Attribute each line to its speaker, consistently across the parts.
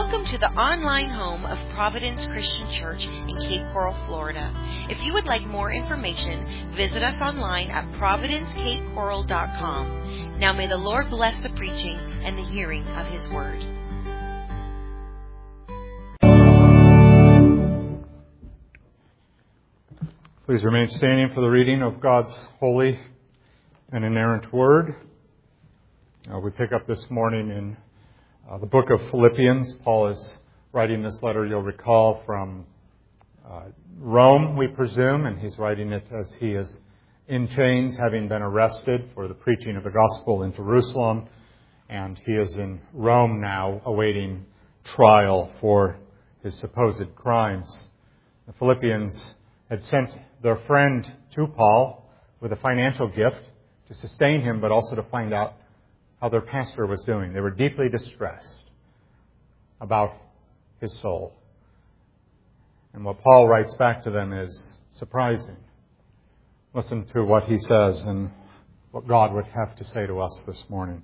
Speaker 1: Welcome to the online home of Providence Christian Church in Cape Coral, Florida. If you would like more information, visit us online at providencecapecoral.com. Now may the Lord bless the preaching and the hearing of His Word.
Speaker 2: Please remain standing for the reading of God's holy and inerrant Word. We pick up this morning in the book of Philippians. Paul is writing this letter, you'll recall, from Rome, we presume, and he's writing it as he is in chains, having been arrested for the preaching of the gospel in Jerusalem, and he is in Rome now awaiting trial for his supposed crimes. The Philippians had sent their friend to Paul with a financial gift to sustain him, but also to find out how their pastor was doing. They were deeply distressed about his soul. And what Paul writes back to them is surprising. Listen to what he says and what God would have to say to us this morning.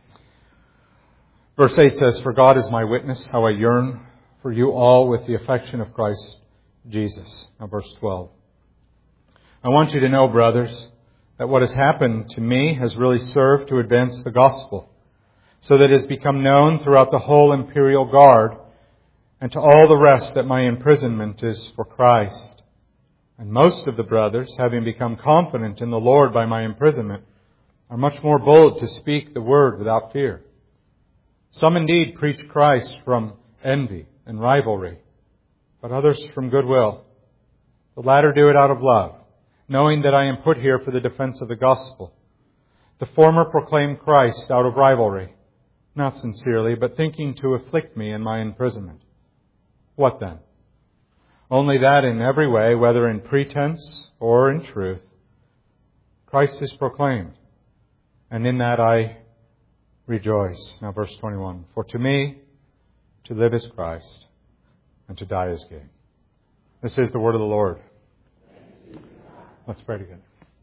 Speaker 2: Verse 8 says, "For God is my witness, how I yearn for you all with the affection of Christ Jesus." Now verse 12. "I want you to know, brothers, that what has happened to me has really served to advance the gospel, so that it has become known throughout the whole imperial guard and to all the rest that my imprisonment is for Christ. And most of the brothers, having become confident in the Lord by my imprisonment, are much more bold to speak the word without fear. Some indeed preach Christ from envy and rivalry, but others from goodwill. The latter do it out of love, knowing that I am put here for the defense of the gospel. The former proclaim Christ out of rivalry, not sincerely, but thinking to afflict me in my imprisonment. What then? Only that in every way, whether in pretense or in truth, Christ is proclaimed, and in that I rejoice." Now verse 21. "For to me, to live is Christ, and to die is gain." This is the word of the Lord. Let's pray together.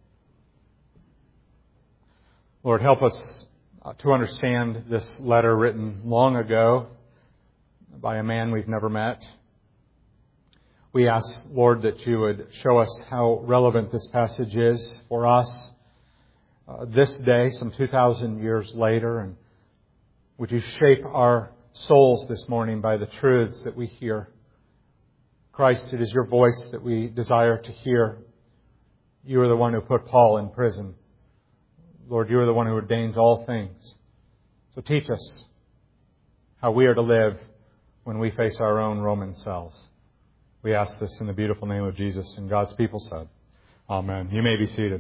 Speaker 2: Lord, help us to understand this letter written long ago by a man we've never met. We ask, Lord, that you would show us how relevant this passage is for us this day, some 2,000 years later, and would you shape our souls this morning by the truths that we hear. Christ, it is your voice that we desire to hear. You are the one who put Paul in prison. Lord, you are the one who ordains all things. So teach us how we are to live when we face our own Roman cells. We ask this in the beautiful name of Jesus, and God's people said, Amen. You may be seated.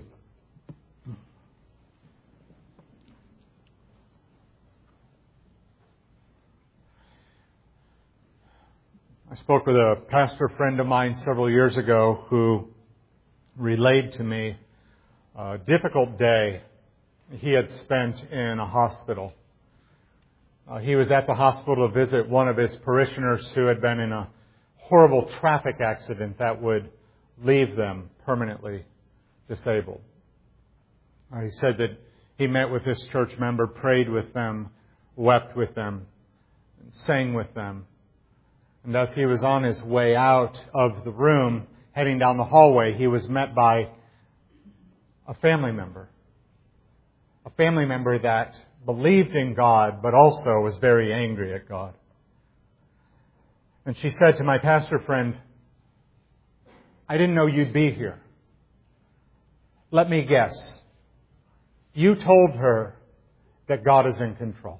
Speaker 2: I spoke with a pastor friend of mine several years ago who relayed to me a difficult day he had spent in a hospital. He was at the hospital to visit one of his parishioners who had been in a horrible traffic accident that would leave them permanently disabled. He said that he met with this church member, prayed with them, wept with them, and sang with them. And as he was on his way out of the room, heading down the hallway, he was met by a family member. A family member that believed in God, but also was very angry at God. And she said to my pastor friend, "I didn't know you'd be here. Let me guess. You told her that God is in control.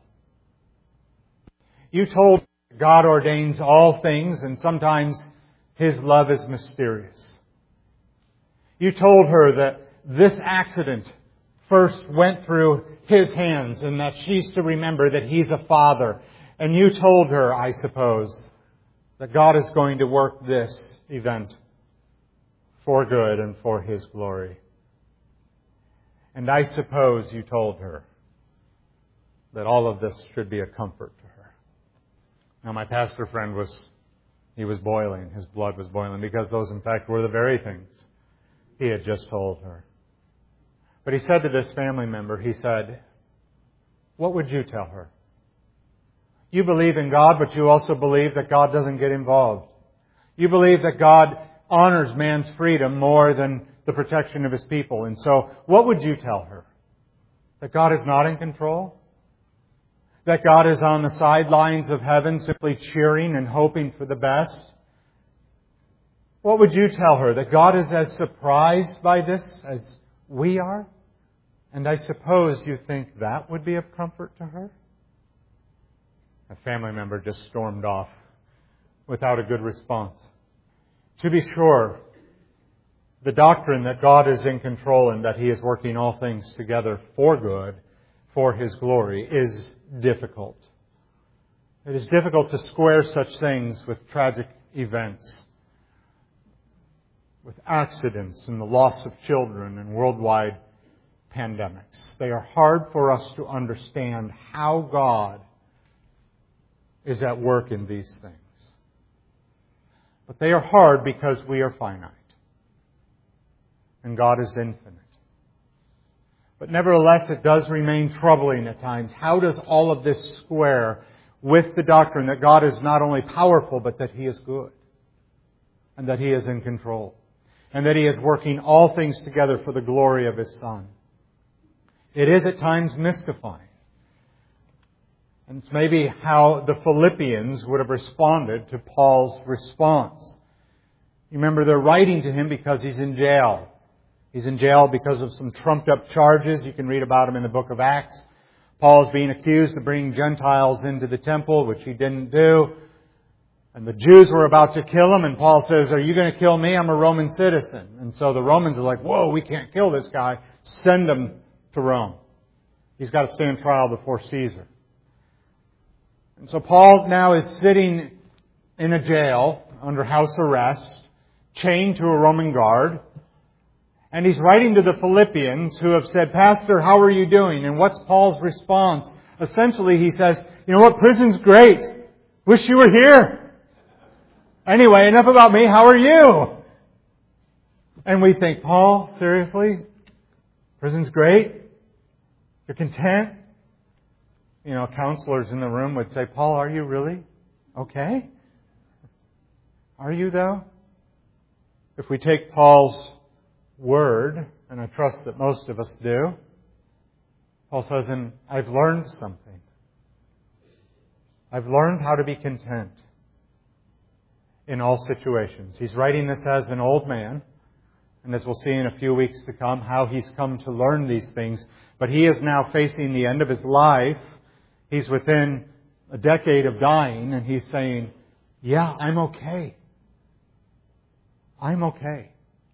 Speaker 2: You told her that God ordains all things, and sometimes His love is mysterious. You told her that this accident first went through His hands and that she's to remember that He's a Father. And you told her, I suppose, that God is going to work this event for good and for His glory. And I suppose you told her that all of this should be a comfort to her." Now my pastor friend was boiling. His blood was boiling because those, in fact, were the very things he had just told her. But he said to this family member, he said, "What would you tell her? You believe in God, but you also believe that God doesn't get involved. You believe that God honors man's freedom more than the protection of His people. And so, what would you tell her? That God is not in control? That God is on the sidelines of heaven simply cheering and hoping for the best? What would you tell her? That God is as surprised by this as we are? And I suppose you think that would be of comfort to her? A family member just stormed off without a good response. To be sure, the doctrine that God is in control and that He is working all things together for good, for His glory, is difficult. It is difficult to square such things with tragic events, with accidents and the loss of children and worldwide pandemics. They are hard for us to understand how God is at work in these things. But they are hard because we are finite. And God is infinite. But nevertheless, it does remain troubling at times. How does all of this square with the doctrine that God is not only powerful, but that He is good? And that He is in control? And that He is working all things together for the glory of His Son? It is at times mystifying. And it's maybe how the Philippians would have responded to Paul's response. You remember they're writing to him because he's in jail. He's in jail because of some trumped up charges. You can read about them in the book of Acts. Paul is being accused of bringing Gentiles into the temple, which he didn't do. And the Jews were about to kill him. And Paul says, "Are you going to kill me? I'm a Roman citizen." And so the Romans are like, "Whoa, we can't kill this guy. Send him to Rome. He's got to stand trial before Caesar." And so Paul now is sitting in a jail under house arrest, chained to a Roman guard. And he's writing to the Philippians who have said, "Pastor, how are you doing?" And what's Paul's response? Essentially, he says, "You know what? Prison's great. Wish you were here. Anyway, enough about me. How are you?" And we think, Paul, seriously? Prison's great? You're content? You know, counselors in the room would say, "Paul, are you really okay? Are you, though?" If we take Paul's word, and I trust that most of us do, Paul says, "And I've learned something. I've learned how to be content in all situations." He's writing this as an old man, and as we'll see in a few weeks to come, how he's come to learn these things. But he is now facing the end of his life. He's within a decade of dying, and he's saying, "Yeah, I'm okay. I'm okay."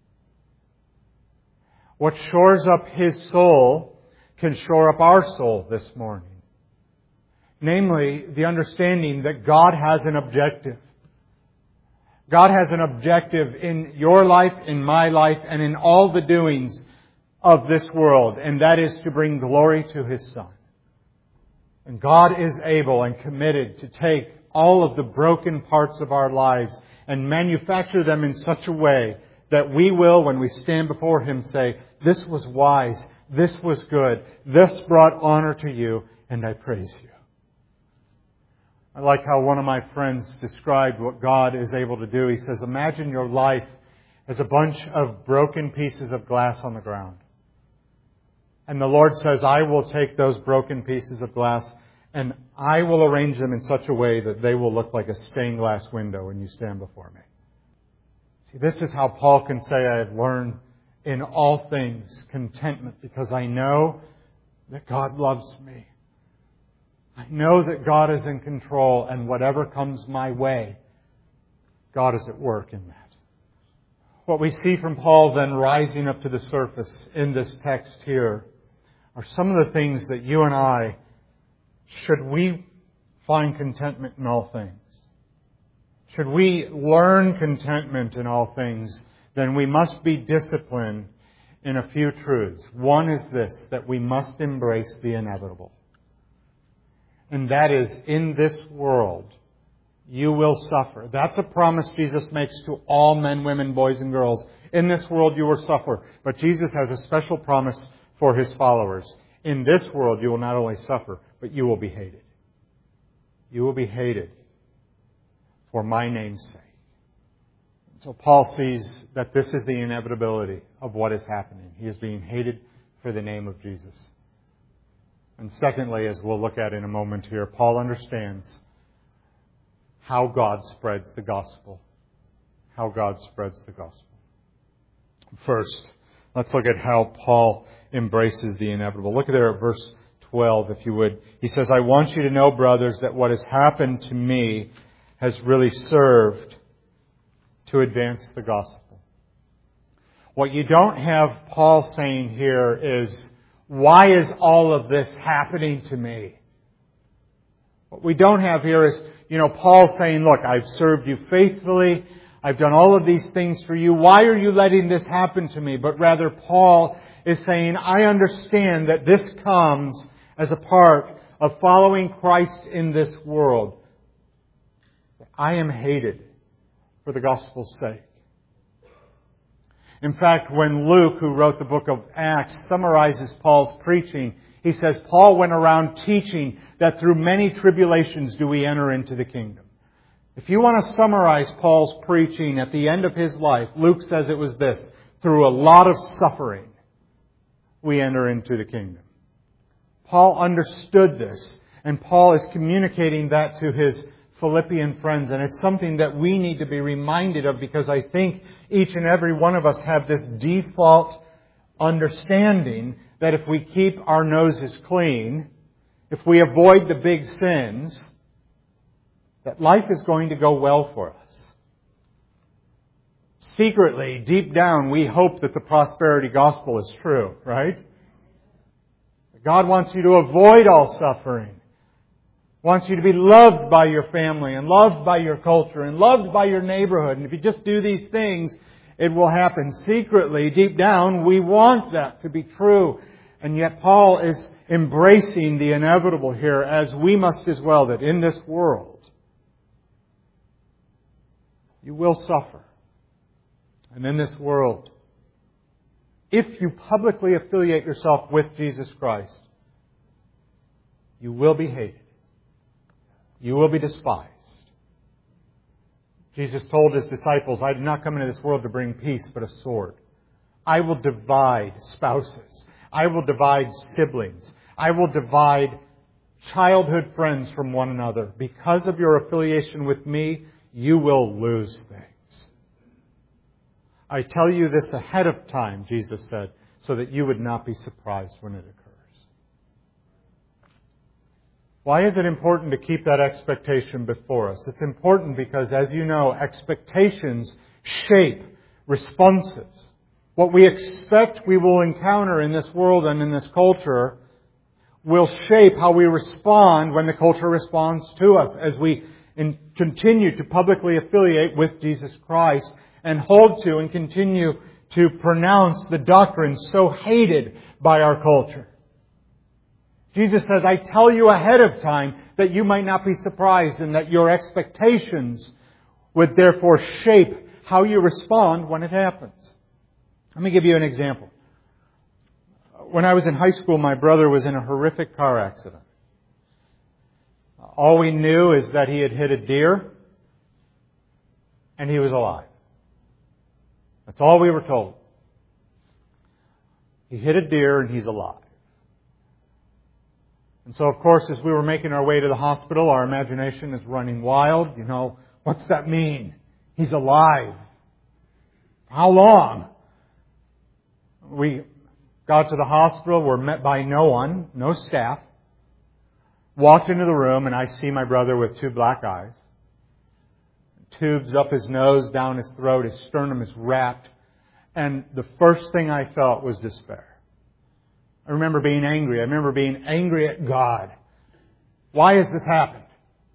Speaker 2: What shores up his soul can shore up our soul this morning. Namely, the understanding that God has an objective. God has an objective in your life, in my life, and in all the doings of this world, and that is to bring glory to His Son. And God is able and committed to take all of the broken parts of our lives and manufacture them in such a way that we will, when we stand before Him, say, "This was wise, this was good, this brought honor to you, and I praise you." I like how one of my friends described what God is able to do. He says, "Imagine your life as a bunch of broken pieces of glass on the ground. And the Lord says, I will take those broken pieces of glass and I will arrange them in such a way that they will look like a stained glass window when you stand before me." See, this is how Paul can say, "I have learned in all things contentment because I know that God loves me. I know that God is in control, and whatever comes my way, God is at work in that." What we see from Paul then rising up to the surface in this text here are some of the things that you and I, should we find contentment in all things, should we learn contentment in all things, then we must be disciplined in a few truths. One is this, that we must embrace the inevitable. And that is, in this world, you will suffer. That's a promise Jesus makes to all men, women, boys, and girls. In this world you will suffer. But Jesus has a special promise for His followers. In this world you will not only suffer, but you will be hated. You will be hated for my name's sake. So Paul sees that this is the inevitability of what is happening. He is being hated for the name of Jesus. And secondly, as we'll look at in a moment here, Paul understands how God spreads the gospel. How God spreads the gospel. First, let's look at how Paul embraces the inevitable. Look there at verse 12, if you would. He says, I want you to know, brothers, that what has happened to me has really served to advance the gospel. What you don't have Paul saying here is, why is all of this happening to me? What we don't have here is, Paul saying, look, I've served you faithfully. I've done all of these things for you. Why are you letting this happen to me? But rather, Paul is saying, I understand that this comes as a part of following Christ in this world. I am hated for the gospel's sake. In fact, when Luke, who wrote the book of Acts, summarizes Paul's preaching, he says, Paul went around teaching that through many tribulations do we enter into the kingdom. If you want to summarize Paul's preaching at the end of his life, Luke says it was this: through a lot of suffering, we enter into the kingdom. Paul understood this, and Paul is communicating that to his Philippian friends, and it's something that we need to be reminded of, because I think each and every one of us have this default understanding that if we keep our noses clean, if we avoid the big sins, that life is going to go well for us. Secretly, deep down, we hope that the prosperity gospel is true, right? God wants you to avoid all suffering. Wants you to be loved by your family and loved by your culture and loved by your neighborhood. And if you just do these things, it will happen. Secretly, deep down, we want that to be true. And yet Paul is embracing the inevitable here, as we must as well, that in this world, you will suffer. And in this world, if you publicly affiliate yourself with Jesus Christ, you will be hated. You will be despised. Jesus told His disciples, I did not come into this world to bring peace, but a sword. I will divide spouses. I will divide siblings. I will divide childhood friends from one another. Because of your affiliation with me, you will lose things. I tell you this ahead of time, Jesus said, so that you would not be surprised when it occurs. Why is it important to keep that expectation before us? It's important because, as you know, expectations shape responses. What we expect we will encounter in this world and in this culture will shape how we respond when the culture responds to us, as we continue to publicly affiliate with Jesus Christ and hold to and continue to pronounce the doctrine so hated by our culture. Jesus says, I tell you ahead of time that you might not be surprised, and that your expectations would therefore shape how you respond when it happens. Let me give you an example. When I was in high school, my brother was in a horrific car accident. All we knew is that he had hit a deer and he was alive. That's all we were told. He hit a deer and he's alive. And so, of course, as we were making our way to the hospital, our imagination is running wild. What's that mean? He's alive. How long? We got to the hospital, were met by no one, no staff. Walked into the room, and I see my brother with 2 black eyes. Tubes up his nose, down his throat, his sternum is wrapped. And the first thing I felt was despair. I remember being angry. I remember being angry at God. Why has this happened?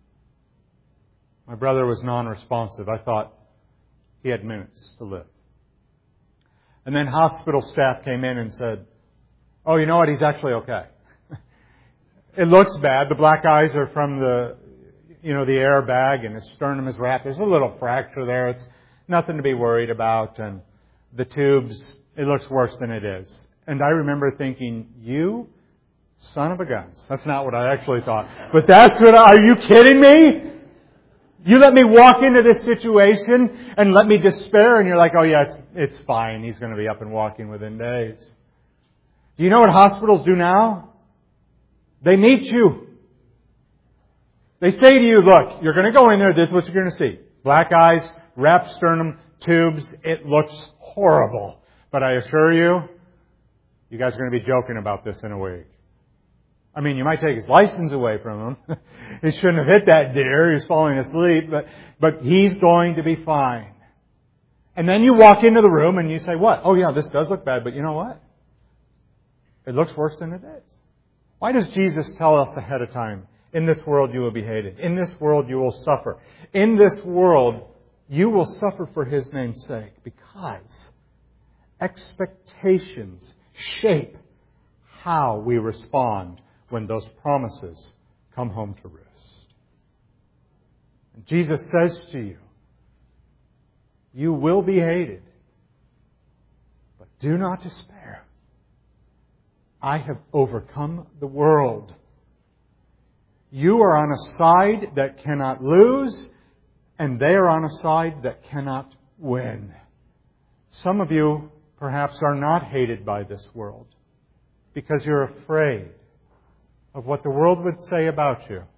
Speaker 2: My brother was non-responsive. I thought he had minutes to live. And then hospital staff came in and said, oh, you know what? He's actually okay. It looks bad. The black eyes are from the airbag, and his sternum is wrapped. There's a little fracture there. It's nothing to be worried about. And the tubes, it looks worse than it is. And I remember thinking, you Son of a gun. That's not what I actually thought. But that's what, are you kidding me? You let me walk into this situation and let me despair, and you're like, oh yeah, it's fine. He's going to be up and walking within days. Do you know what hospitals do now? They meet you. They say to you, look, you're going to go in there, this is what you're going to see. Black eyes, wrapped sternum, tubes. It looks horrible. But I assure you, you guys are going to be joking about this in a week. I mean, you might take his license away from him. He shouldn't have hit that deer. He was falling asleep. But he's going to be fine. And then you walk into the room and you say, what? Oh yeah, this does look bad, but you know what? It looks worse than it is. Why does Jesus tell us ahead of time, in this world you will be hated. In this world you will suffer. In this world you will suffer for His name's sake. Because expectations shape how we respond when those promises come home to roost. And Jesus says to you, you will be hated, but do not despair. I have overcome the world. You are on a side that cannot lose, and they are on a side that cannot win. Some of you perhaps are not hated by this world because you're afraid of what the world would say about you.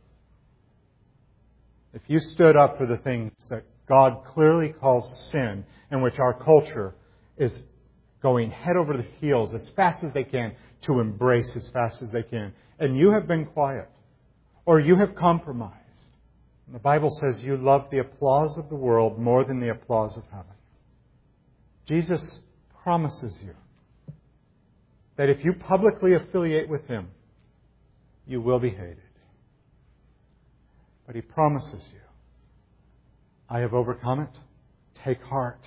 Speaker 2: If you stood up for the things that God clearly calls sin, and which our culture is going head over the heels as fast as they can to embrace as fast as they can, and you have been quiet, or you have compromised, and the Bible says you love the applause of the world more than the applause of heaven. Jesus promises you that if you publicly affiliate with Him, you will be hated. But He promises you, I have overcome it. Take heart.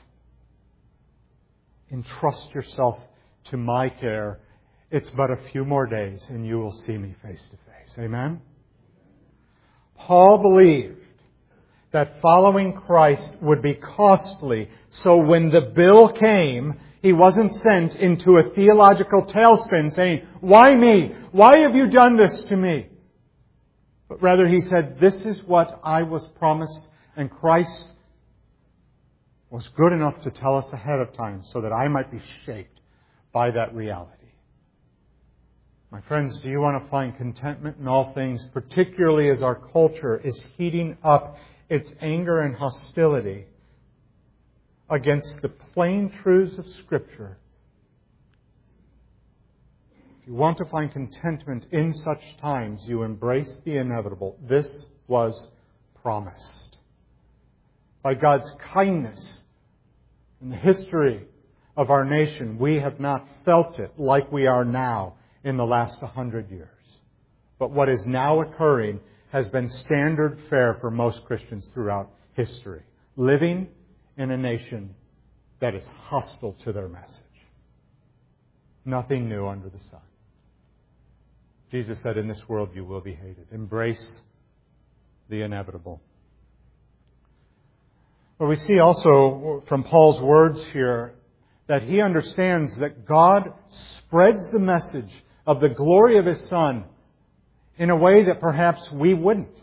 Speaker 2: Entrust yourself to my care. It's but a few more days and you will see me face to face. Amen? Paul believed that following Christ would be costly. So when the bill came, he wasn't sent into a theological tailspin saying, why me? Why have you done this to me? But rather he said, this is what I was promised, and Christ was good enough to tell us ahead of time so that I might be shaped by that reality. My friends, do you want to find contentment in all things, particularly as our culture is heating up its anger and hostility against the plain truths of Scripture? If you want to find contentment in such times, you embrace the inevitable. This was promised. By God's kindness in the history of our nation, we have not felt it like we are now in the last 100 years. But what is now occurring has been standard fare for most Christians throughout history, living in a nation that is hostile to their message. Nothing new under the sun. Jesus said, in this world you will be hated. Embrace the inevitable. But we see also from Paul's words here that he understands that God spreads the message of the glory of His Son in a way that perhaps we wouldn't.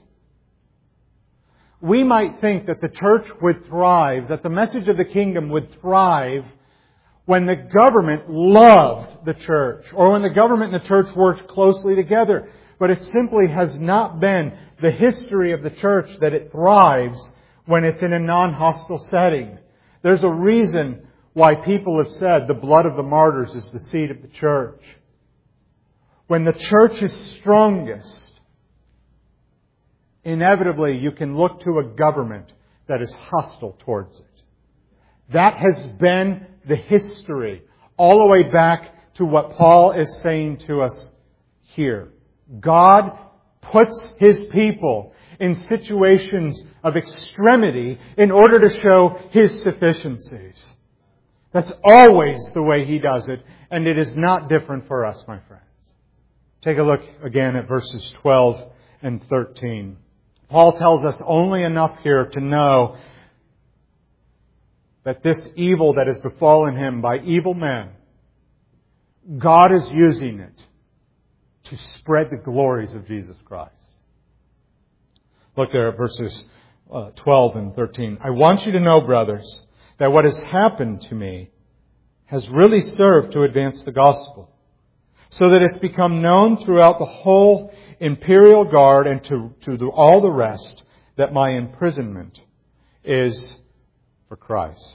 Speaker 2: We might think that the church would thrive, that the message of the kingdom would thrive when the government loved the church, or when the government and the church worked closely together. But it simply has not been the history of the church that it thrives when it's in a non-hostile setting. There's a reason why people have said the blood of the martyrs is the seed of the church. When the church is strongest, inevitably you can look to a government that is hostile towards it. That has been the history all the way back to what Paul is saying to us here. God puts His people in situations of extremity in order to show His sufficiencies. That's always the way He does it, and it is not different for us, my friends. Take a look again at verses 12 and 13. Paul tells us only enough here to know that this evil that has befallen him by evil men, God is using it to spread the glories of Jesus Christ. Look there at verses 12 and 13. I want you to know, brothers, that what has happened to me has really served to advance the gospel, so that it's become known throughout the whole imperial guard and to all the rest that my imprisonment is for Christ.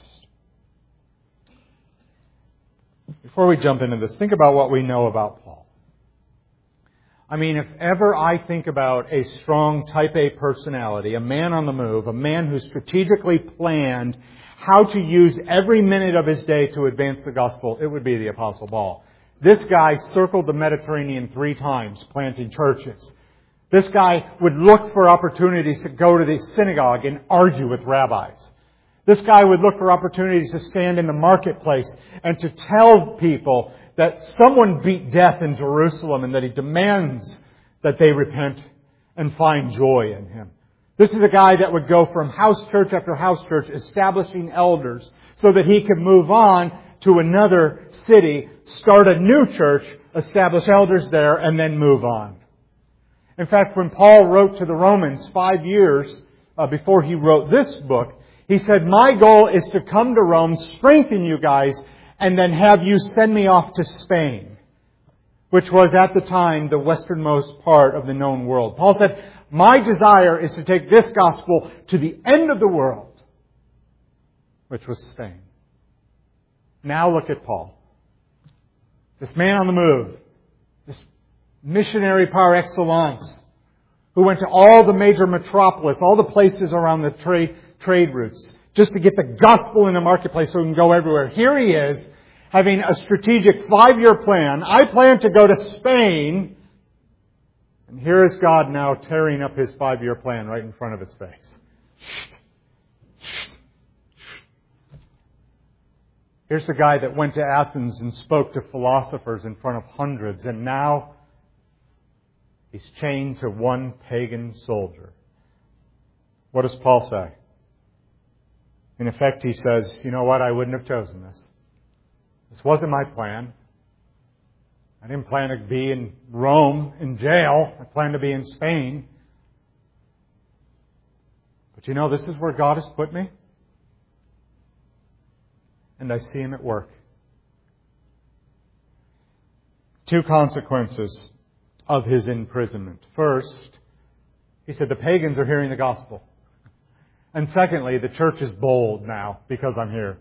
Speaker 2: Before we jump into this, think about what we know about Paul. I mean, if ever I think about a strong type A personality, a man on the move, a man who strategically planned how to use every minute of his day to advance the gospel, it would be the Apostle Paul. This guy circled the Mediterranean 3 times, planting churches. This guy would look for opportunities to go to the synagogue and argue with rabbis. This guy would look for opportunities to stand in the marketplace and to tell people that someone beat death in Jerusalem and that he demands that they repent and find joy in him. This is a guy that would go from house church after house church, establishing elders so that he could move on to another city, start a new church, establish elders there, and then move on. In fact, when Paul wrote to the Romans 5 years before he wrote this book, he said, my goal is to come to Rome, strengthen you guys, and then have you send me off to Spain, which was at the time the westernmost part of the known world. Paul said, my desire is to take this gospel to the end of the world, which was Spain. Now look at Paul. This man on the move, this missionary par excellence, who went to all the major metropolis, all the places around the trade routes, just to get the gospel in the marketplace so we can go everywhere. Here he is, having a strategic 5-year plan. I plan to go to Spain. And here is God now tearing up his 5-year plan right in front of his face. Here's the guy that went to Athens and spoke to philosophers in front of hundreds, and now he's chained to one pagan soldier. What does Paul say? In effect, he says, you know what? I wouldn't have chosen this. This wasn't my plan. I didn't plan to be in Rome in jail. I planned to be in Spain. But you know, this is where God has put me. And I see Him at work. 2 consequences of his imprisonment. First, he said the pagans are hearing the gospel. And secondly, the church is bold now because I'm here.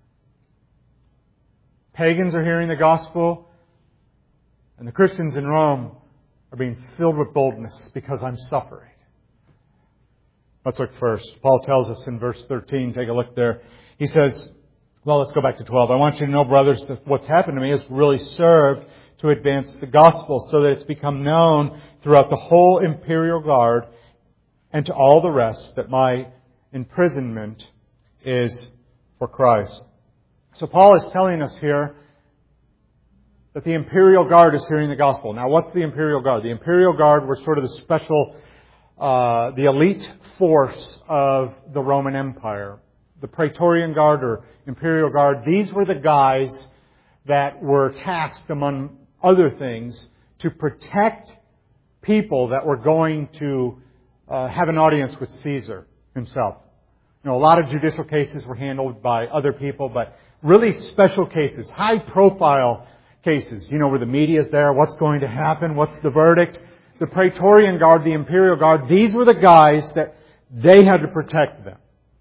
Speaker 2: Pagans are hearing the gospel, and the Christians in Rome are being filled with boldness because I'm suffering. Let's look first. Paul tells us in verse 13, take a look there. He says, well, let's go back to 12. I want you to know, brothers, that what's happened to me has really served to advance the gospel so that it's become known throughout the whole imperial guard and to all the rest that my imprisonment is for Christ. So Paul is telling us here that the imperial guard is hearing the gospel. Now, what's the imperial guard? The imperial guard were sort of the special, the elite force of the Roman Empire. The Praetorian Guard or Imperial Guard, these were the guys that were tasked, among other things, to protect people that were going to have an audience with Caesar himself. You know, a lot of judicial cases were handled by other people, but really special cases, high-profile cases, you know, where the media is there, what's going to happen, what's the verdict. The Praetorian Guard, the Imperial Guard, these were the guys that they had to protect them.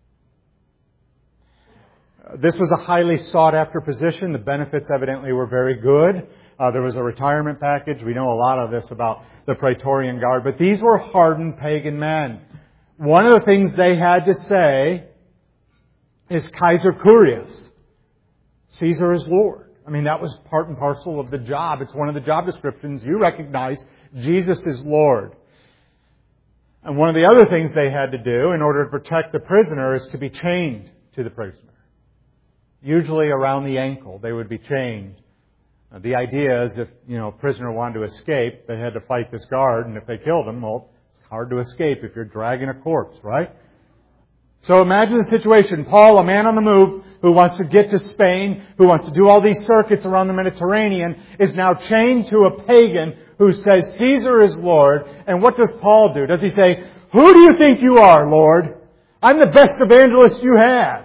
Speaker 2: This was a highly sought-after position. The benefits evidently were very good. There was a retirement package. We know a lot of this about the Praetorian Guard. But these were hardened pagan men. One of the things they had to say is Kaiser Kurios. Caesar is Lord. I mean, that was part and parcel of the job. It's one of the job descriptions. You recognize Jesus is Lord. And one of the other things they had to do in order to protect the prisoner is to be chained to the prisoner. Usually around the ankle, they would be chained. The idea is if, a prisoner wanted to escape, they had to fight this guard, and if they killed him, well, it's hard to escape if you're dragging a corpse, right? So imagine the situation. Paul, a man on the move, who wants to get to Spain, who wants to do all these circuits around the Mediterranean, is now chained to a pagan who says Caesar is Lord. And what does Paul do? Does he say, "Who do you think you are, Lord? I'm the best evangelist you had.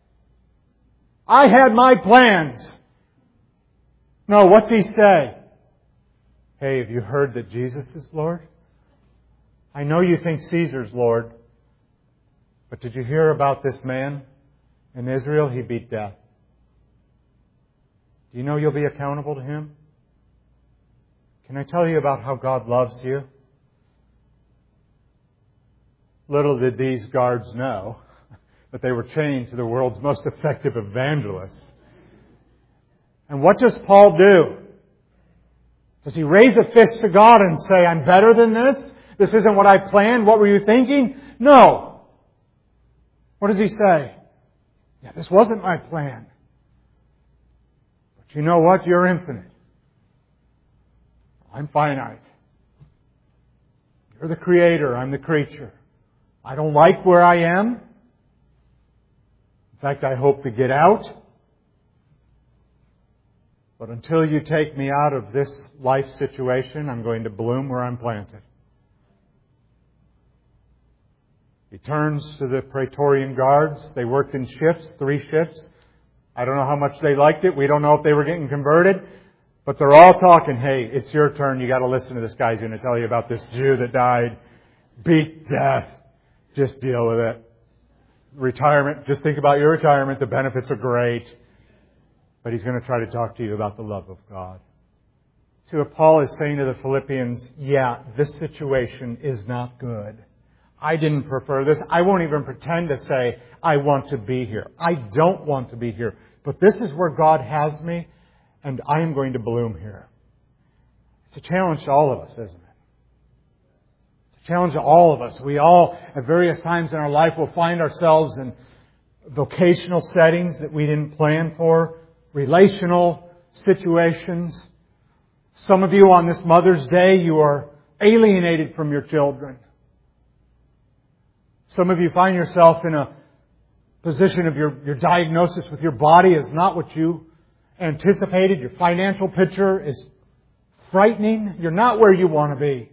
Speaker 2: I had my plans." No, what's he say? "Hey, have you heard that Jesus is Lord? I know you think Caesar's Lord, but did you hear about this man in Israel? He beat death. Do you know you'll be accountable to him? Can I tell you about how God loves you?" Little did these guards know that they were chained to the world's most effective evangelist. And what does Paul do? Does he raise a fist to God and say, "I'm better than this? This isn't what I planned. What were you thinking?" No. What does he say? "Yeah, this wasn't my plan. But you know what? You're infinite. I'm finite. You're the creator. I'm the creature. I don't like where I am. In fact, I hope to get out. But until you take me out of this life situation, I'm going to bloom where I'm planted." He turns to the Praetorian guards. They worked in shifts, 3 shifts. I don't know how much they liked it. We don't know if they were getting converted. But they're all talking, "Hey, it's your turn. You got to listen to this guy. He's going to tell you about this Jew that died. Beat death. Just deal with it. Retirement. Just think about your retirement. The benefits are great." But he's going to try to talk to you about the love of God. See what Paul is saying to the Philippians? Yeah, this situation is not good. I didn't prefer this. I won't even pretend to say I want to be here. I don't want to be here. But this is where God has me, and I am going to bloom here. It's a challenge to all of us, isn't it? It's a challenge to all of us. We all, at various times in our life, will find ourselves in vocational settings that we didn't plan for, relational situations. Some of you on this Mother's Day, you are alienated from your children. Some of you find yourself in a position of your diagnosis with your body is not what you anticipated. Your financial picture is frightening. You're not where you want to be.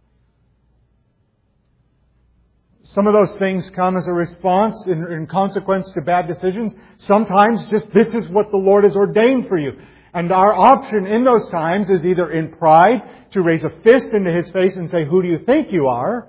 Speaker 2: Some of those things come as a response in consequence to bad decisions. Sometimes just this is what the Lord has ordained for you. And our option in those times is either in pride to raise a fist into His face and say, "Who do you think you are?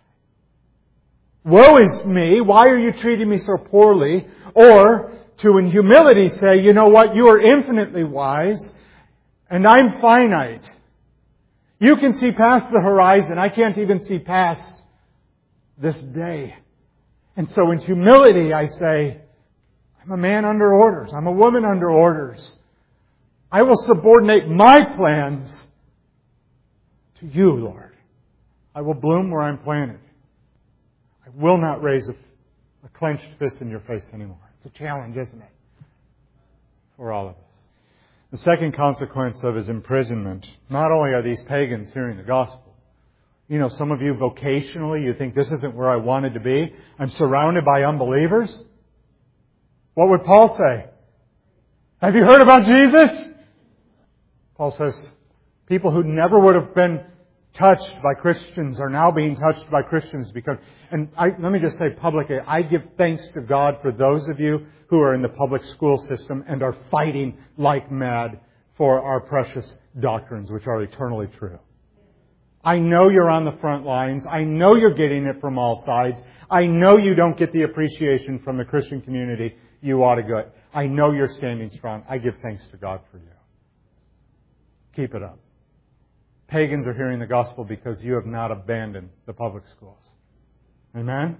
Speaker 2: Woe is me. Why are you treating me so poorly?" Or to in humility say, "You know what? You are infinitely wise and I'm finite. You can see past the horizon. I can't even see past this day. And so in humility I say, I'm a man under orders. I'm a woman under orders. I will subordinate my plans to you, Lord. I will bloom where I'm planted. I will not raise a clenched fist in your face anymore." It's a challenge, isn't it? For all of us. The second consequence of his imprisonment, not only are these pagans hearing the gospel. You know, some of you vocationally, you think this isn't where I wanted to be. I'm surrounded by unbelievers. What would Paul say? "Have you heard about Jesus?" Paul says, people who never would have been touched by Christians are now being touched by Christians because, let me just say publicly, I give thanks to God for those of you who are in the public school system and are fighting like mad for our precious doctrines, which are eternally true. I know you're on the front lines. I know you're getting it from all sides. I know you don't get the appreciation from the Christian community you ought to get. I know you're standing strong. I give thanks to God for you. Keep it up. Pagans are hearing the gospel because you have not abandoned the public schools. Amen?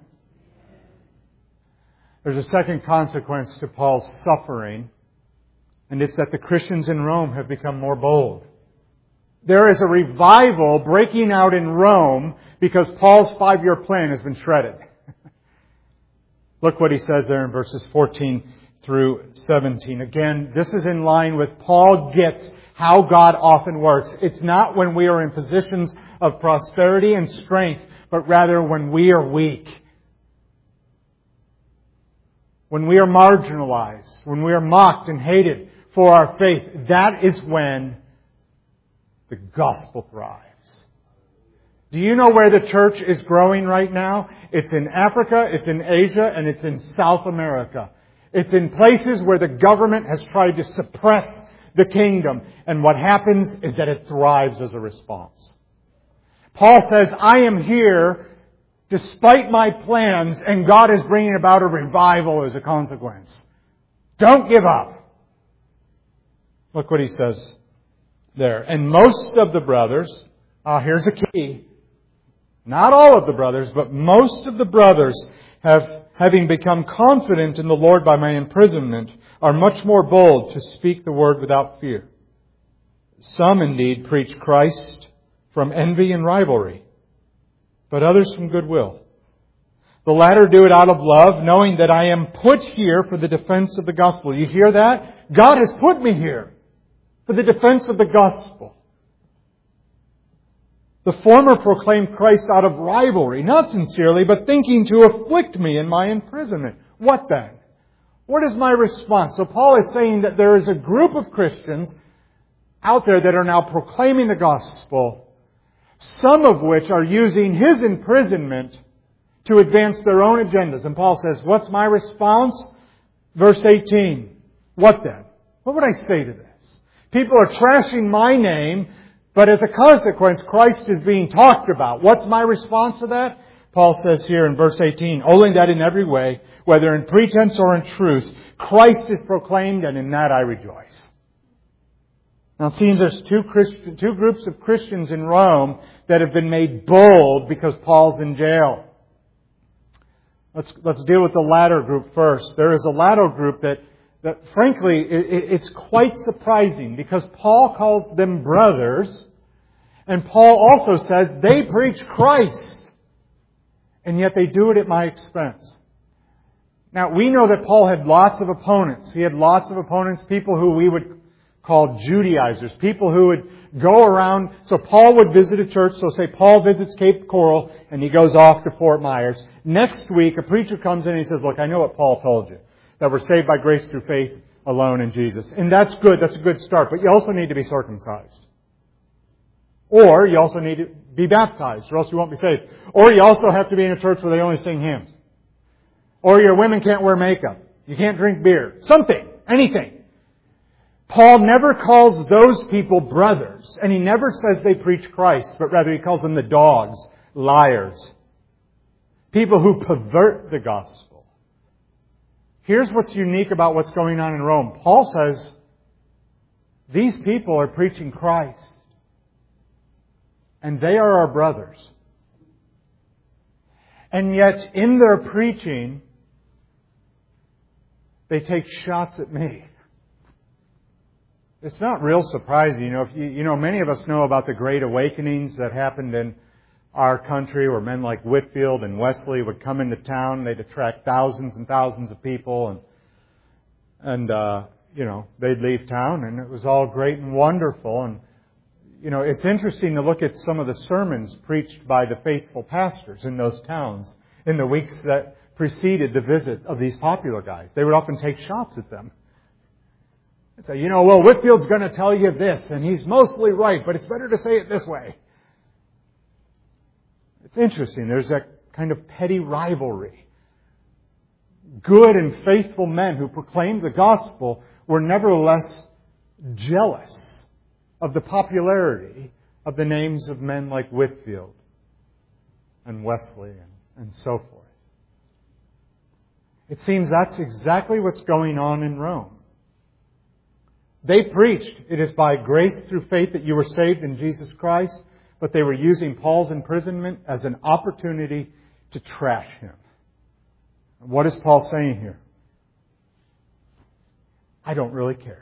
Speaker 2: There's a second consequence to Paul's suffering, and it's that the Christians in Rome have become more bold. There is a revival breaking out in Rome because Paul's 5-year plan has been shredded. Look what he says there in verses 14 through 17. Again, this is in line with Paul gets how God often works. It's not when we are in positions of prosperity and strength, but rather when we are weak. when we are marginalized, when we are mocked and hated for our faith, that is when the gospel thrives. Do you know where the church is growing right now? It's in Africa, it's in Asia, and it's in South America. It's in places where the government has tried to suppress the kingdom. And what happens is that it thrives as a response. Paul says, I am here despite my plans, and God is bringing about a revival as a consequence. Don't give up. Look what he says there. And most of the brothers, here's a key. Not all of the brothers, but most of the brothers having become confident in the Lord by my imprisonment, are much more bold to speak the word without fear. Some indeed preach Christ from envy and rivalry, but others from goodwill. The latter do it out of love, knowing that I am put here for the defense of the gospel. You hear that? God has put me here for the defense of the gospel. The former proclaimed Christ out of rivalry, not sincerely, but thinking to afflict me in my imprisonment. What then? What is my response? So Paul is saying that there is a group of Christians out there that are now proclaiming the gospel, some of which are using his imprisonment to advance their own agendas. And Paul says, what's my response? Verse 18. What then? What would I say to this? People are trashing my name, but as a consequence, Christ is being talked about. What's my response to that? Paul says here in verse 18, only that in every way, whether in pretense or in truth, Christ is proclaimed, and in that I rejoice. Now it seems there's two groups of Christians in Rome that have been made bold because Paul's in jail. Let's deal with the latter group first. There is a latter group that frankly, it's quite surprising because Paul calls them brothers, and Paul also says they preach Christ, and yet they do it at my expense. Now, we know that Paul had lots of opponents. He had lots of opponents, people who we would call Judaizers, people who would go around. So Paul would visit a church. So say Paul visits Cape Coral and he goes off to Fort Myers. Next week, a preacher comes in and he says, look, I know what Paul told you, that we're saved by grace through faith alone in Jesus. And that's good. That's a good start. But you also need to be circumcised. Or you also need to be baptized, or else you won't be saved. Or you also have to be in a church where they only sing hymns. Or your women can't wear makeup. You can't drink beer. Something. Anything. Paul never calls those people brothers. And he never says they preach Christ, but rather he calls them the dogs, liars. People who pervert the gospel. Here's what's unique about what's going on in Rome. Paul says, these people are preaching Christ. And they are our brothers. And yet, in their preaching, they take shots at me. It's not real surprising. Many of us know about the great awakenings that happened in our country where men like Whitefield and Wesley would come into town. They'd attract thousands and thousands of people and they'd leave town and it was all great and wonderful. And, it's interesting to look at some of the sermons preached by the faithful pastors in those towns in the weeks that preceded the visit of these popular guys. They would often take shots at them. And say, Whitefield's going to tell you this, and he's mostly right, but it's better to say it this way. It's interesting. There's that kind of petty rivalry. Good and faithful men who proclaimed the gospel were nevertheless jealous of the popularity of the names of men like Whitefield and Wesley and so forth. It seems that's exactly what's going on in Rome. They preached, it is by grace through faith that you were saved in Jesus Christ, but they were using Paul's imprisonment as an opportunity to trash him. And what is Paul saying here? I don't really care.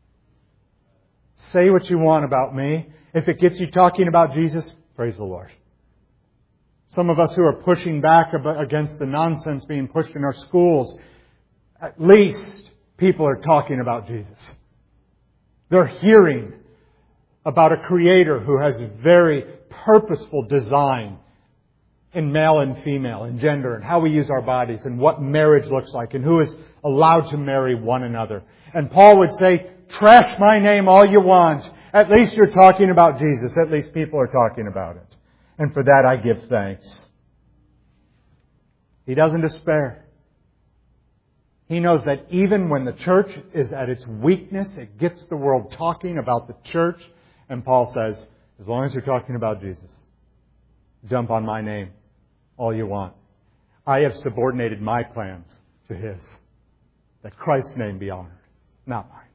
Speaker 2: Say what you want about me. If it gets you talking about Jesus, praise the Lord. Some of us who are pushing back against the nonsense being pushed in our schools, at least people are talking about Jesus. They're hearing about a Creator who has a very purposeful design in male and female, in gender, and how we use our bodies, and what marriage looks like, and who is allowed to marry one another. And Paul would say, trash my name all you want. At least you're talking about Jesus. At least people are talking about it. And for that I give thanks. He doesn't despair. He knows that even when the church is at its weakness, it gets the world talking about the church. And Paul says, as long as you're talking about Jesus, dump on my name all you want. I have subordinated my plans to His, that Christ's name be honored, not mine.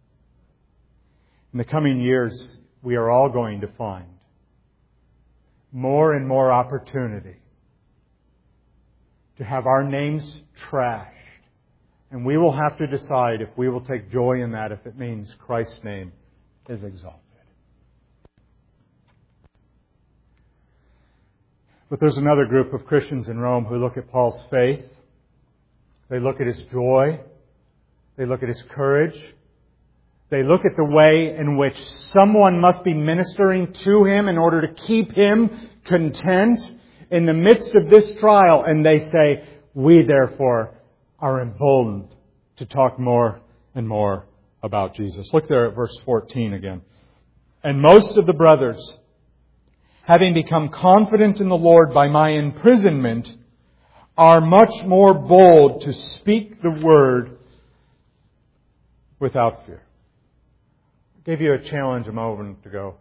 Speaker 2: In the coming years, we are all going to find more and more opportunity to have our names trashed. And we will have to decide if we will take joy in that, if it means Christ's name is exalted. But there's another group of Christians in Rome who look at Paul's faith. They look at his joy. They look at his courage. They look at the way in which someone must be ministering to him in order to keep him content in the midst of this trial. And they say, we therefore are emboldened to talk more and more about Jesus. Look there at verse 14 again. And most of the brothers, having become confident in the Lord by my imprisonment, are much more bold to speak the word without fear. I gave you a challenge a moment ago.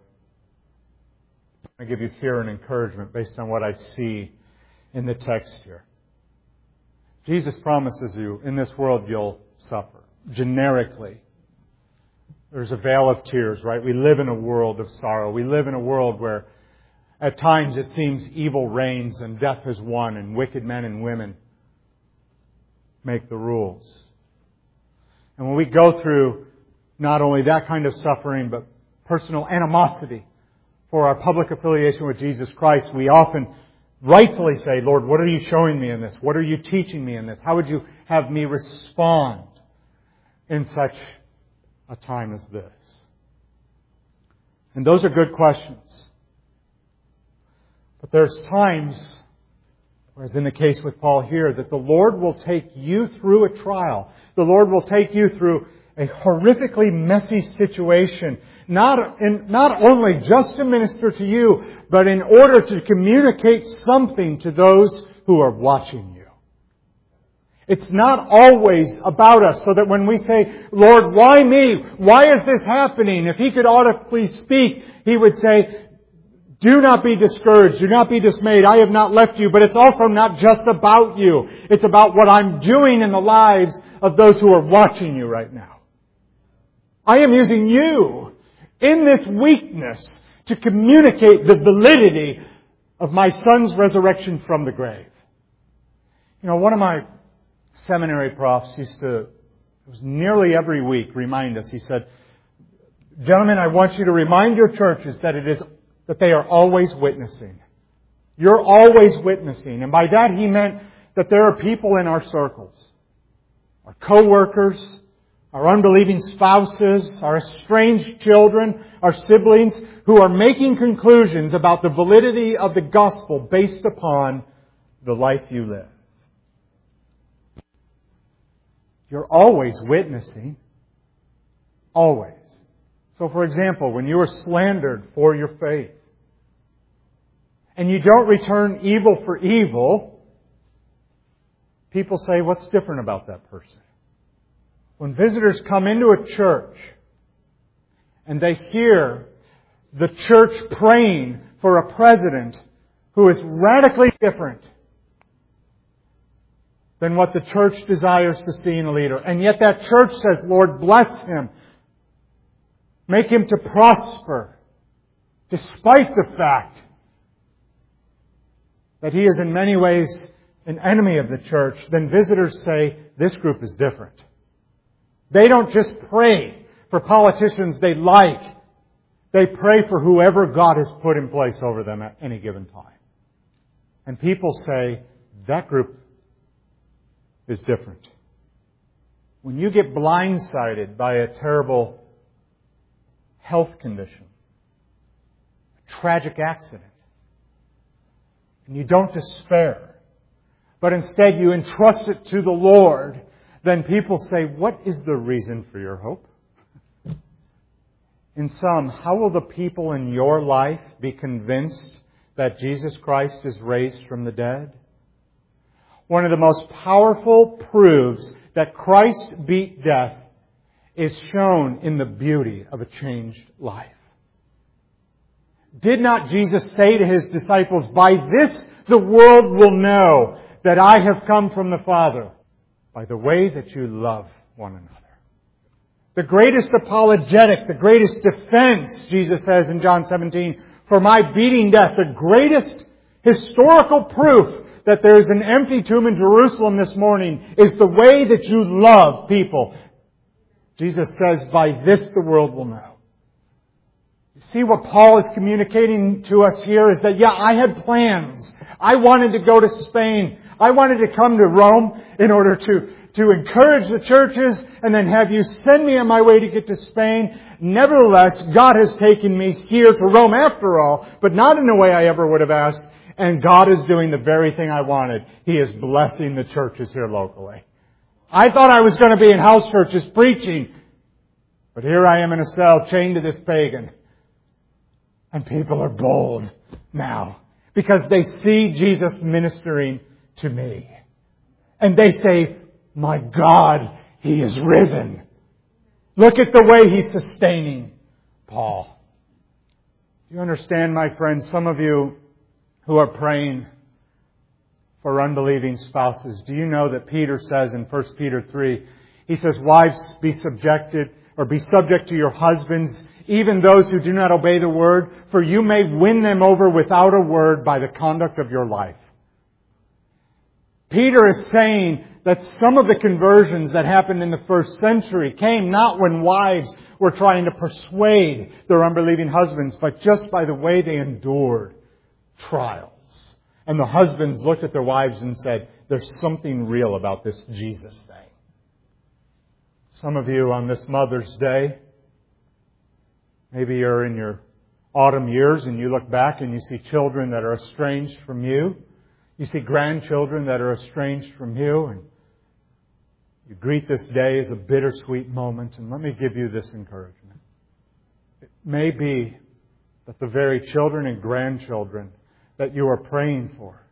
Speaker 2: I give you here an encouragement based on what I see in the text here. Jesus promises you, in this world you'll suffer. Generically. There's a veil of tears, right? We live in a world of sorrow. We live in a world where at times it seems evil reigns and death has won and wicked men and women make the rules. And when we go through not only that kind of suffering, but personal animosity for our public affiliation with Jesus Christ, we often rightfully say, Lord, what are you showing me in this? What are you teaching me in this? How would you have me respond in such a time as this? And those are good questions. But there's times, as in the case with Paul here, that the Lord will take you through a trial. The Lord will take you through a horrifically messy situation, not only just to minister to you, but in order to communicate something to those who are watching you. It's not always about us, so that when we say, Lord, why me? Why is this happening? If He could audibly speak, He would say, do not be discouraged. Do not be dismayed. I have not left you. But it's also not just about you. It's about what I'm doing in the lives of those who are watching you right now. I am using you in this weakness to communicate the validity of my Son's resurrection from the grave. You know, one of my seminary profs used to, it was nearly every week, remind us. He said, gentlemen, I want you to remind your churches that they are always witnessing. You're always witnessing. And by that he meant that there are people in our circles, our co-workers, our unbelieving spouses, our estranged children, our siblings, who are making conclusions about the validity of the gospel based upon the life you live. You're always witnessing. Always. So, for example, when you are slandered for your faith, and you don't return evil for evil, people say, what's different about that person? When visitors come into a church and they hear the church praying for a president who is radically different than what the church desires to see in a leader, and yet that church says, Lord, bless him, make him to prosper, despite the fact that he is in many ways an enemy of the church, then visitors say, this group is different. They don't just pray for politicians they like. They pray for whoever God has put in place over them at any given time. And people say, that group is different. When you get blindsided by a terrible health condition, a tragic accident, and you don't despair, but instead you entrust it to the Lord, then people say, what is the reason for your hope? In sum, how will the people in your life be convinced that Jesus Christ is raised from the dead? One of the most powerful proofs that Christ beat death is shown in the beauty of a changed life. Did not Jesus say to His disciples, "By this the world will know that I have come from the Father, by the way that you love one another"? The greatest apologetic, the greatest defense, Jesus says in John 17, for my beating death, the greatest historical proof that there is an empty tomb in Jerusalem this morning is the way that you love people. Jesus says, by this the world will know. You see what Paul is communicating to us here is that, yeah, I had plans. I wanted to go to Spain. I wanted to come to Rome in order to encourage the churches and then have you send me on my way to get to Spain. Nevertheless, God has taken me here to Rome after all, but not in a way I ever would have asked. And God is doing the very thing I wanted. He is blessing the churches here locally. I thought I was going to be in house churches preaching, but here I am in a cell chained to this pagan. And people are bold now because they see Jesus ministering to me. And they say, my God, He is risen. Look at the way He's sustaining Paul. You understand, my friends, some of you who are praying for unbelieving spouses, do you know that Peter says in 1 Peter 3, he says, wives, be subject to your husbands, even those who do not obey the word, for you may win them over without a word by the conduct of your life. Peter is saying that some of the conversions that happened in the first century came not when wives were trying to persuade their unbelieving husbands, but just by the way they endured trials. And the husbands looked at their wives and said, there's something real about this Jesus thing. Some of you on this Mother's Day, maybe you're in your autumn years and you look back and you see children that are estranged from you. You see grandchildren that are estranged from you. And you greet this day as a bittersweet moment. And let me give you this encouragement. It may be that the very children and grandchildren that you are praying for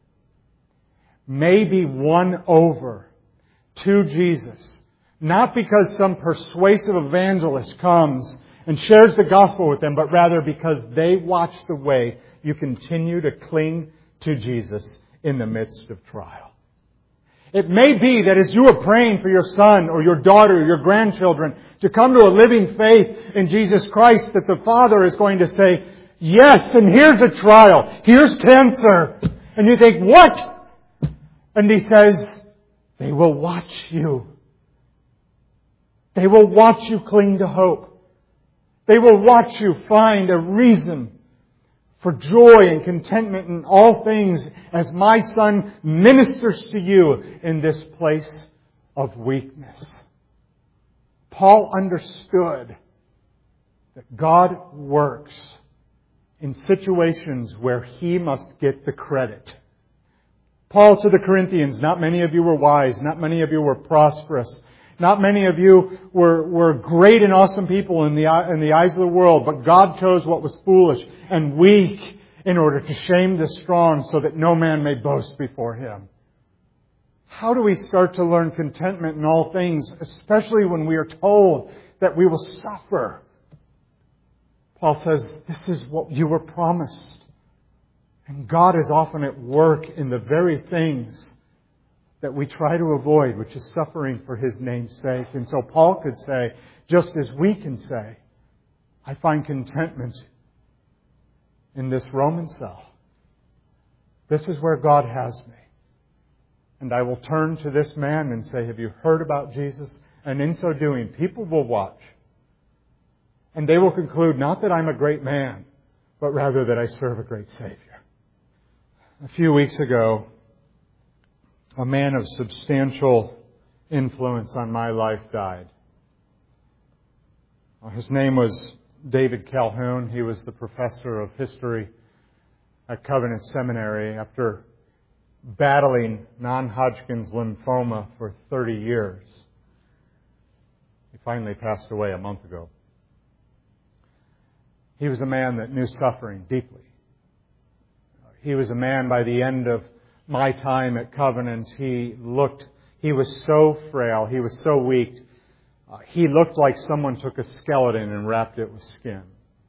Speaker 2: may be won over to Jesus. Not because some persuasive evangelist comes and shares the gospel with them, but rather because they watch the way you continue to cling to Jesus in the midst of trial. It may be that as you are praying for your son or your daughter or your grandchildren to come to a living faith in Jesus Christ, that the Father is going to say, yes, and here's a trial. Here's cancer. And you think, what? And He says, they will watch you. They will watch you cling to hope. They will watch you find a reason for joy and contentment in all things as my son ministers to you in this place of weakness. Paul understood that God works in situations where He must get the credit. Paul to the Corinthians, not many of you were wise, not many of you were prosperous, not many of you were great and awesome people in the eyes of the world, but God chose what was foolish and weak in order to shame the strong so that no man may boast before Him. How do we start to learn contentment in all things, especially when we are told that we will suffer? Paul says, this is what you were promised. And God is often at work in the very things that we try to avoid, which is suffering for His name's sake. And so Paul could say, just as we can say, I find contentment in this Roman cell. This is where God has me. And I will turn to this man and say, have you heard about Jesus? And in so doing, people will watch. And they will conclude not that I'm a great man, but rather that I serve a great Savior. A few weeks ago, a man of substantial influence on my life died. His name was David Calhoun. He was the professor of history at Covenant Seminary. After battling non-Hodgkin's lymphoma for 30 years. He finally passed away a month ago. He was a man that knew suffering deeply. He was a man, by the end of my time at Covenant, he was so frail, he was so weak. He looked like someone took a skeleton and wrapped it with skin.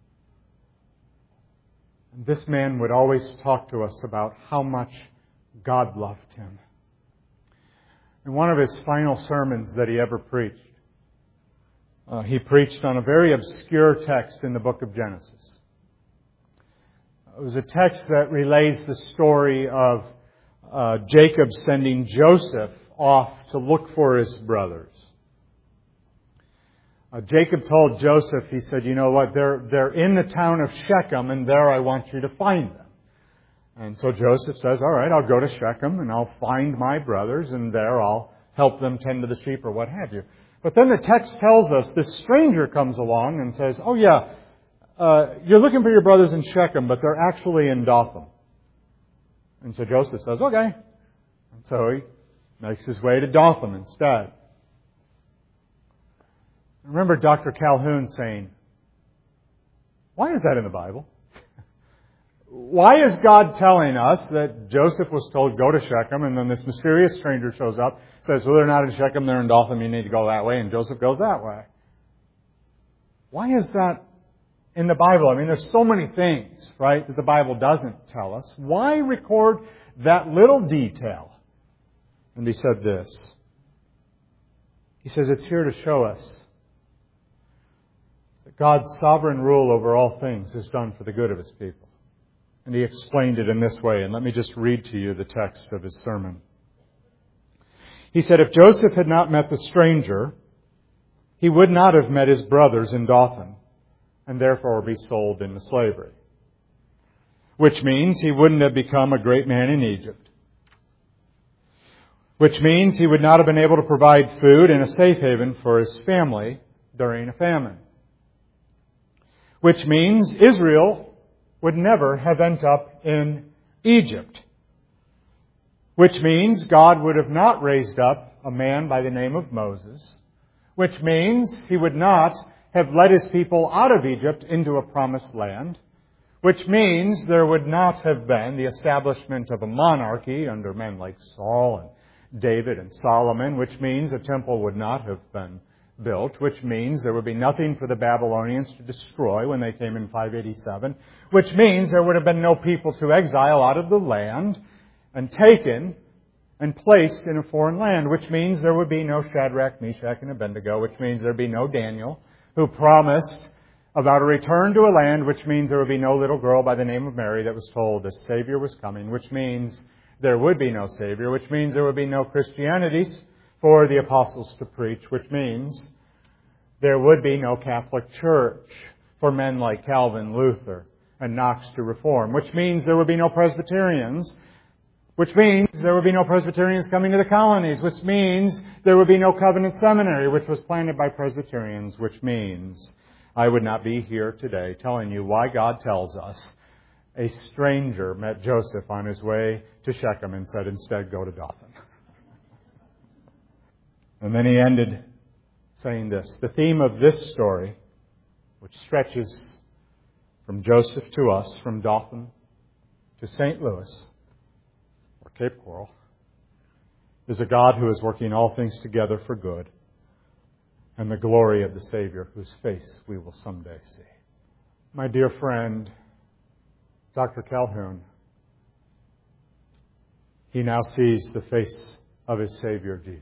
Speaker 2: And this man would always talk to us about how much God loved him. In one of his final sermons that he ever preached, he preached on a very obscure text in the book of Genesis. It was a text that relays the story of Jacob sending Joseph off to look for his brothers. Jacob told Joseph, he said, you know what, they're in the town of Shechem, and there I want you to find them. And so Joseph says, all right, I'll go to Shechem, and I'll find my brothers, and there I'll help them tend to the sheep or what have you. But then the text tells us this stranger comes along and says, oh yeah, you're looking for your brothers in Shechem, but they're actually in Dothan. And so Joseph says, okay. And so he makes his way to Dothan instead. I remember Dr. Calhoun saying, why is that in the Bible? Why is God telling us that Joseph was told, go to Shechem, and then this mysterious stranger shows up, says, well, they're not in Shechem, they're in Dothan, you need to go that way, and Joseph goes that way? Why is that in the Bible? I mean, there's so many things, right, that the Bible doesn't tell us. Why record that little detail? And he said this. He says it's here to show us that God's sovereign rule over all things is done for the good of His people. And he explained it in this way, and let me just read to you the text of his sermon. He said, if Joseph had not met the stranger, he would not have met his brothers in Dothan, and therefore be sold into slavery. Which means he wouldn't have become a great man in Egypt. Which means he would not have been able to provide food and a safe haven for his family during a famine. Which means Israel would never have ended up in Egypt. Which means God would have not raised up a man by the name of Moses. Which means He would not have led His people out of Egypt into a promised land. Which means there would not have been the establishment of a monarchy under men like Saul and David and Solomon. Which means a temple would not have been built, which means there would be nothing for the Babylonians to destroy when they came in 587, which means there would have been no people to exile out of the land and taken and placed in a foreign land, which means there would be no Shadrach, Meshach, and Abednego, which means there would be no Daniel, who promised about a return to a land, which means there would be no little girl by the name of Mary that was told the Savior was coming, which means there would be no Savior, which means there would be no Christianities for the apostles to preach, which means there would be no Catholic Church for men like Calvin, Luther, and Knox to reform, which means there would be no Presbyterians, which means there would be no Presbyterians coming to the colonies, which means there would be no Covenant Seminary, which was planted by Presbyterians, which means I would not be here today telling you why God tells us a stranger met Joseph on his way to Shechem and said, instead, go to Dothan. And then he ended saying this. The theme of this story, which stretches from Joseph to us, from Dothan to St. Louis, or Cape Coral, is a God who is working all things together for good, and the glory of the Savior whose face we will someday see. My dear friend, Dr. Calhoun, he now sees the face of his Savior, Jesus.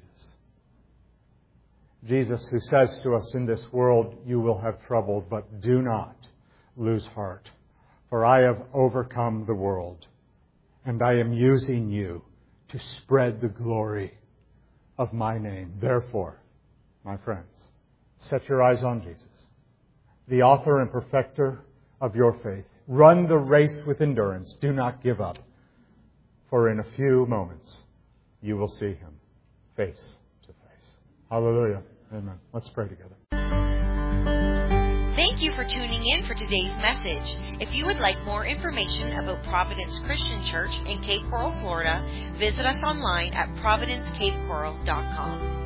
Speaker 2: Jesus, who says to us, in this world you will have trouble, but do not lose heart, for I have overcome the world, and I am using you to spread the glory of my name. Therefore, my friends, set your eyes on Jesus, the author and perfecter of your faith. Run the race with endurance. Do not give up, for in a few moments you will see Him face to face. Hallelujah. Amen. Let's pray together.
Speaker 1: Thank you for tuning in for today's message. If you would like more information about Providence Christian Church in Cape Coral, Florida, visit us online at providencecapecoral.com.